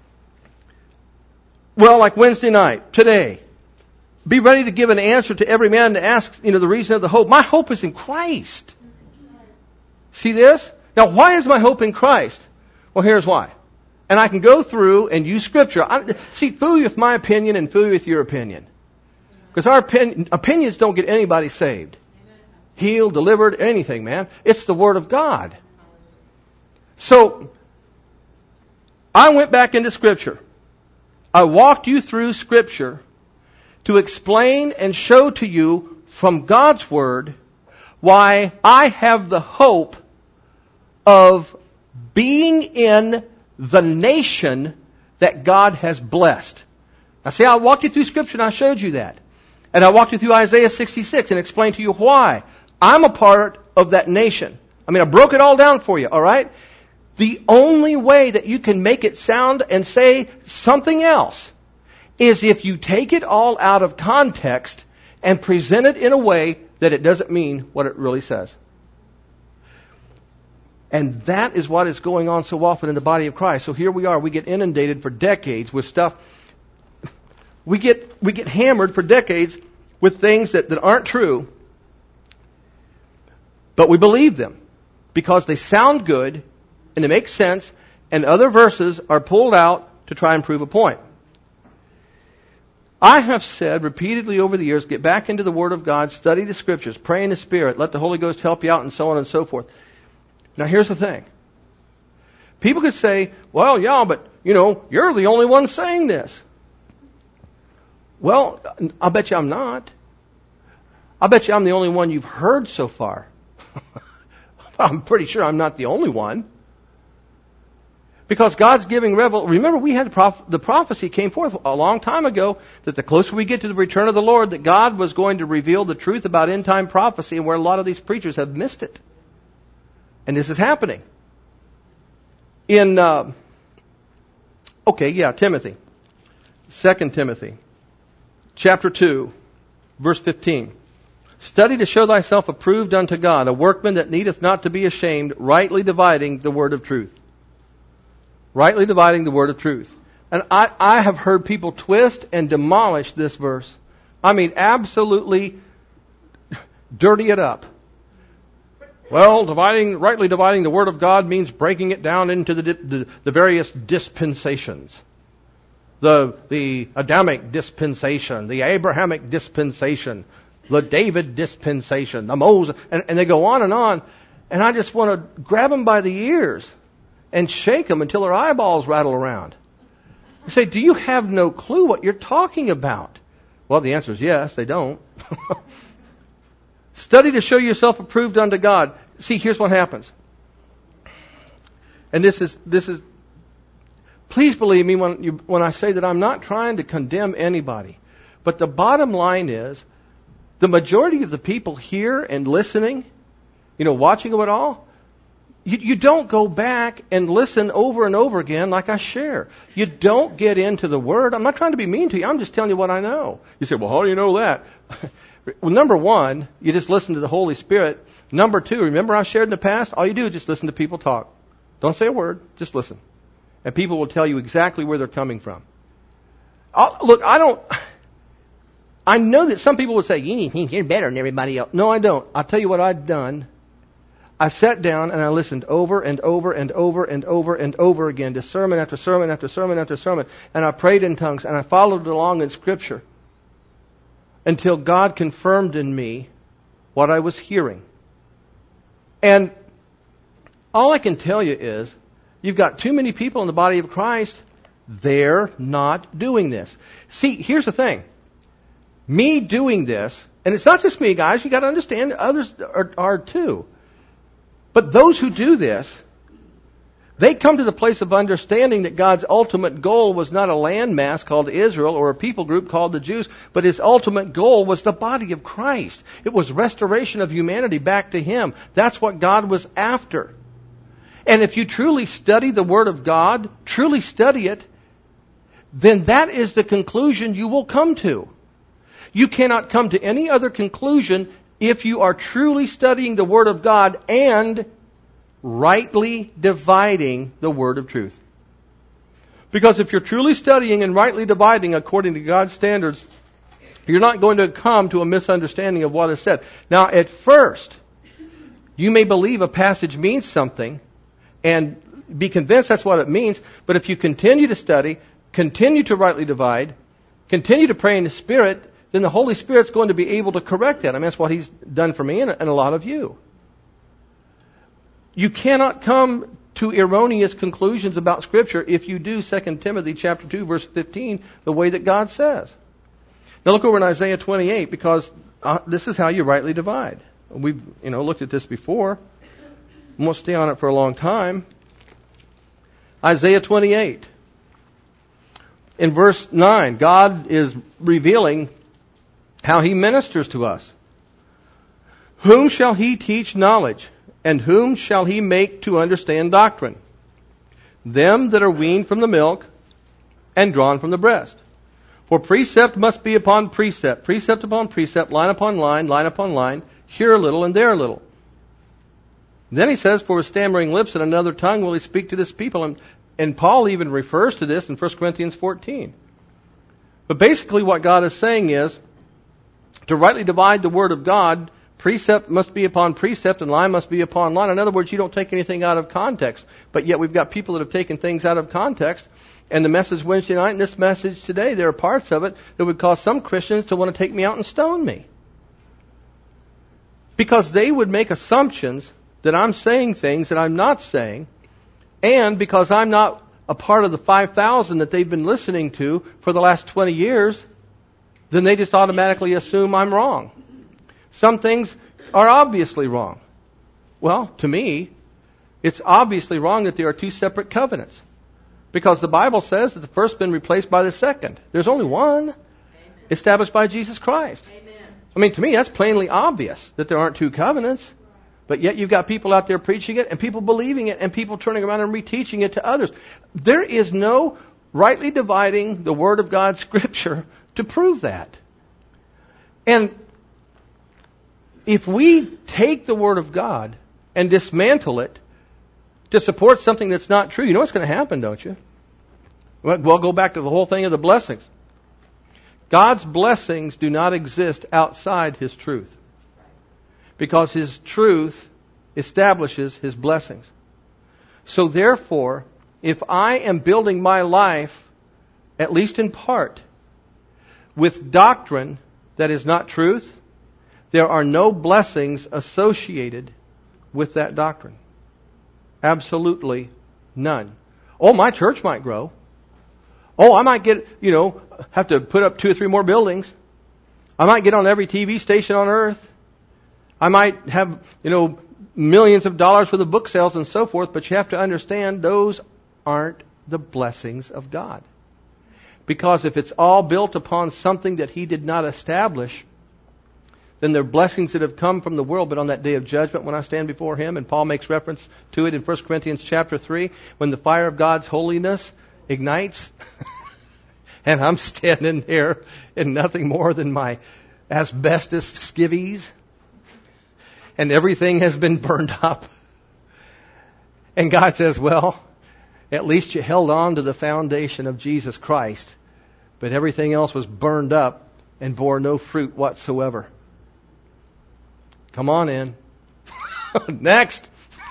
well, like Wednesday night, today, be ready to give an answer to every man to ask, the reason of the hope. My hope is in Christ. See this? Now, why is my hope in Christ? Well, here's why. And I can go through and use Scripture. Fool you with my opinion and fool you with your opinion. Because our opinions don't get anybody saved. Healed, delivered, anything, man. It's the Word of God. So, I went back into Scripture. I walked you through Scripture to explain and show to you from God's Word why I have the hope of being in the nation that God has blessed. Now see, I walked you through Scripture and I showed you that. And I walked you through Isaiah 66 and explained to you why I'm a part of that nation. I broke it all down for you, alright? The only way that you can make it sound and say something else is if you take it all out of context and present it in a way that it doesn't mean what it really says. And that is what is going on so often in the body of Christ. So here we are. We get inundated for decades with stuff. We get hammered for decades with things that aren't true. But we believe them because they sound good and they make sense, and other verses are pulled out to try and prove a point. I have said repeatedly over the years, get back into the Word of God, study the Scriptures, pray in the Spirit, let the Holy Ghost help you out, and so on and so forth. Now here's the thing. People could say, well, yeah, but, you're the only one saying this. Well, I'll bet you I'm not. I'll bet you I'm the only one you've heard so far. I'm pretty sure I'm not the only one. Because God's giving revelation. Remember, we had the prophecy came forth a long time ago that the closer we get to the return of the Lord, that God was going to reveal the truth about end-time prophecy, and where a lot of these preachers have missed it. And this is happening. In, Timothy. 2 Timothy. Chapter 2, verse 15. Study to show thyself approved unto God, a workman that needeth not to be ashamed, rightly dividing the word of truth. Rightly dividing the word of truth. And I have heard people twist and demolish this verse. Absolutely dirty it up. Well, rightly dividing the Word of God means breaking it down into the various dispensations. The Adamic dispensation, the Abrahamic dispensation, the David dispensation, the Moses, and they go on, and I just want to grab them by the ears and shake them until their eyeballs rattle around. I say, do you have no clue what you're talking about? Well, the answer is yes, they don't. Study to show yourself approved unto God. See, here's what happens. And this is. Please believe me when I say that I'm not trying to condemn anybody. But the bottom line is, the majority of the people here and listening, watching it all, you don't go back and listen over and over again like I share. You don't get into the Word. I'm not trying to be mean to you. I'm just telling you what I know. You say, well, how do you know that? Well, number one, you just listen to the Holy Spirit. Number two, remember I shared in the past? All you do is just listen to people talk. Don't say a word, just listen. And people will tell you exactly where they're coming from. I know that some people would say, you're better than everybody else. No, I don't. I'll tell you what I've done. I sat down and I listened over and over and over and over and over again to sermon after sermon after sermon after sermon. And I prayed in tongues and I followed along in Scripture until God confirmed in me what I was hearing. And all I can tell you is, you've got too many people in the body of Christ, they're not doing this. See, here's the thing. Me doing this, and it's not just me, guys, you got to understand others are too. But those who do this, they come to the place of understanding that God's ultimate goal was not a landmass called Israel or a people group called the Jews, but His ultimate goal was the body of Christ. It was restoration of humanity back to Him. That's what God was after. And if you truly study the Word of God, truly study it, then that is the conclusion you will come to. You cannot come to any other conclusion if you are truly studying the Word of God and rightly dividing the word of truth. Because if you're truly studying and rightly dividing according to God's standards, you're not going to come to a misunderstanding of what is said. Now, at first, you may believe a passage means something and be convinced that's what it means, but if you continue to study, continue to rightly divide, continue to pray in the Spirit, then the Holy Spirit's going to be able to correct that. I mean, that's what He's done for me and a lot of you. You cannot come to erroneous conclusions about Scripture if you do 2 Timothy chapter 2, verse 15, the way that God says. Now look over in Isaiah 28, because this is how you rightly divide. We've looked at this before. I won't stay on it for a long time. Isaiah 28. In verse 9, God is revealing how He ministers to us. Whom shall He teach knowledge? And whom shall He make to understand doctrine? Them that are weaned from the milk and drawn from the breast. For precept must be upon precept, precept upon precept, line upon line, line upon line, here a little and there a little. Then he says, for with stammering lips and another tongue will He speak to this people. And Paul even refers to this in 1 Corinthians 14. But basically what God is saying is, to rightly divide the Word of God, precept must be upon precept and line must be upon line. In other words, you don't take anything out of context. But yet we've got people that have taken things out of context. And the message Wednesday night and this message today, there are parts of it that would cause some Christians to want to take me out and stone me. Because they would make assumptions that I'm saying things that I'm not saying. And because I'm not a part of the 5,000 that they've been listening to for the last 20 years, then they just automatically assume I'm wrong. Some things are obviously wrong. Well, to me, it's obviously wrong that there are two separate covenants. Because the Bible says that the first has been replaced by the second. There's only one, established by Jesus Christ. Amen. I mean, to me, that's plainly obvious that there aren't two covenants. But yet you've got people out there preaching it and people believing it and people turning around and reteaching it to others. There is no rightly dividing the Word of God, Scripture, to prove that. And if we take the Word of God and dismantle it to support something that's not true, you know what's going to happen, don't you? Well, go back to the whole thing of the blessings. God's blessings do not exist outside His truth. Because His truth establishes His blessings. So therefore, if I am building my life, at least in part, with doctrine that is not truth, there are no blessings associated with that doctrine. Absolutely none. Oh, my church might grow. Oh, I might get, have to put up 2 or 3 more buildings. I might get on every TV station on earth. I might have, millions of dollars for the book sales and so forth, but you have to understand those aren't the blessings of God. Because if it's all built upon something that He did not establish, then they're blessings that have come from the world, but on that day of judgment when I stand before Him, and Paul makes reference to it in 1 Corinthians chapter 3, when the fire of God's holiness ignites, and I'm standing there in nothing more than my asbestos skivvies, and everything has been burned up. And God says, well, at least you held on to the foundation of Jesus Christ, but everything else was burned up and bore no fruit whatsoever. Come on in. Next.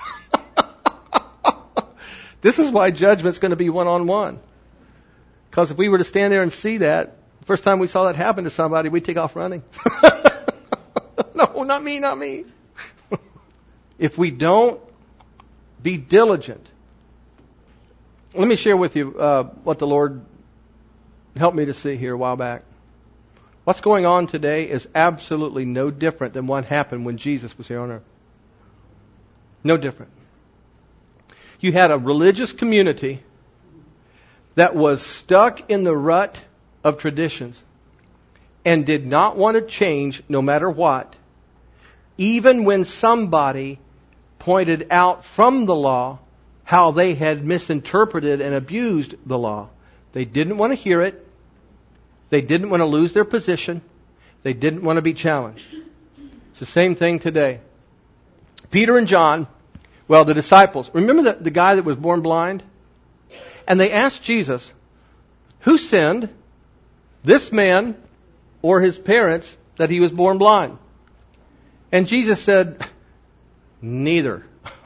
This is why judgment's going to be one-on-one. Because if we were to stand there and see that, the first time we saw that happen to somebody, we'd take off running. No, not me, not me. If we don't be diligent. Let me share with you what the Lord helped me to see here a while back. What's going on today is absolutely no different than what happened when Jesus was here on earth. No different. You had a religious community that was stuck in the rut of traditions and did not want to change no matter what, even when somebody pointed out from the law how they had misinterpreted and abused the law. They didn't want to hear it. They didn't want to lose their position. They didn't want to be challenged. It's the same thing today. Peter and John, well, the disciples, remember the guy that was born blind? And they asked Jesus, who sinned, this man or his parents, that he was born blind? And Jesus said, neither.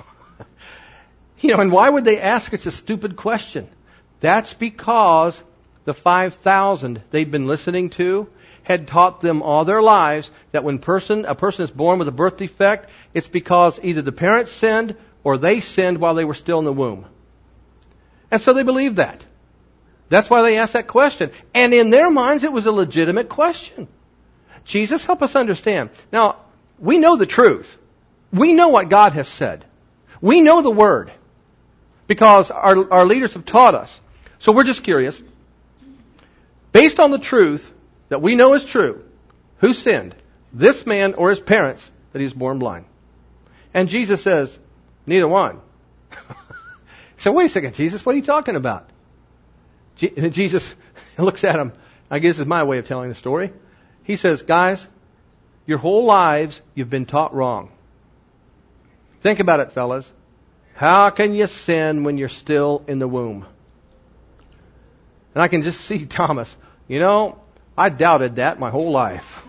And why would they ask such a stupid question? That's because the 5,000 they'd been listening to had taught them all their lives that when a person is born with a birth defect, it's because either the parents sinned or they sinned while they were still in the womb. And so they believed that. That's why they asked that question. And in their minds, it was a legitimate question. Jesus, help us understand. Now, we know the truth. We know what God has said. We know the Word because our leaders have taught us. So we're just curious. Based on the truth that we know is true, who sinned, this man or his parents, that he was born blind? And Jesus says, neither one. So wait a second, Jesus, what are you talking about? Jesus looks at him. I guess this is my way of telling the story. He says, guys, your whole lives you've been taught wrong. Think about it, fellas. How can you sin when you're still in the womb? And I can just see Thomas. I doubted that my whole life.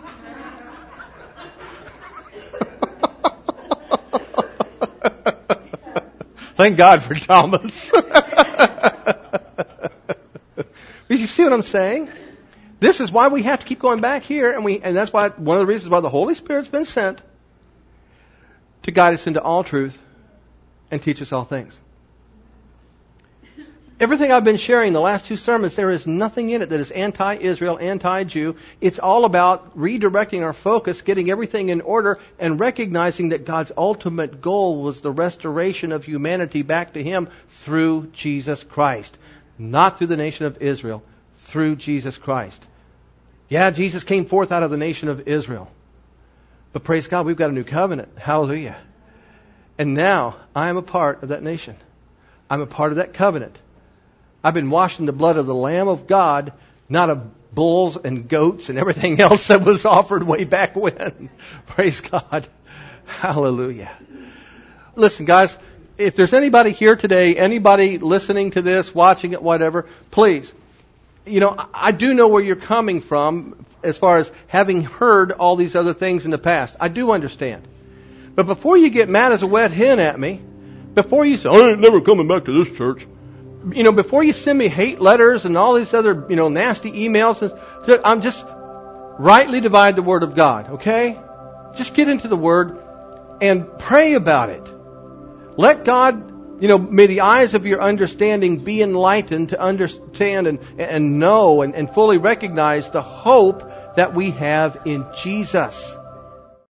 Thank God for Thomas. You see what I'm saying? This is why we have to keep going back here, and that's why one of the reasons why the Holy Spirit's been sent to guide us into all truth and teach us all things. Everything I've been sharing the last two sermons, there is nothing in it that is anti-Israel, anti-Jew. It's all about redirecting our focus, getting everything in order, and recognizing that God's ultimate goal was the restoration of humanity back to Him through Jesus Christ. Not through the nation of Israel, through Jesus Christ. Yeah, Jesus came forth out of the nation of Israel. But praise God, we've got a new covenant. Hallelujah. And now, I am a part of that nation. I'm a part of that covenant. I've been washed in the blood of the Lamb of God, not of bulls and goats and everything else that was offered way back when. Praise God. Hallelujah. Listen, guys, if there's anybody here today, anybody listening to this, watching it, whatever, please, I do know where you're coming from as far as having heard all these other things in the past. I do understand. But before you get mad as a wet hen at me, before you say, I ain't never coming back to this church, before you send me hate letters and all these other, nasty emails, I'm just rightly divide the Word of God, okay? Just get into the Word and pray about it. Let God, may the eyes of your understanding be enlightened to understand and know and fully recognize the hope that we have in Jesus.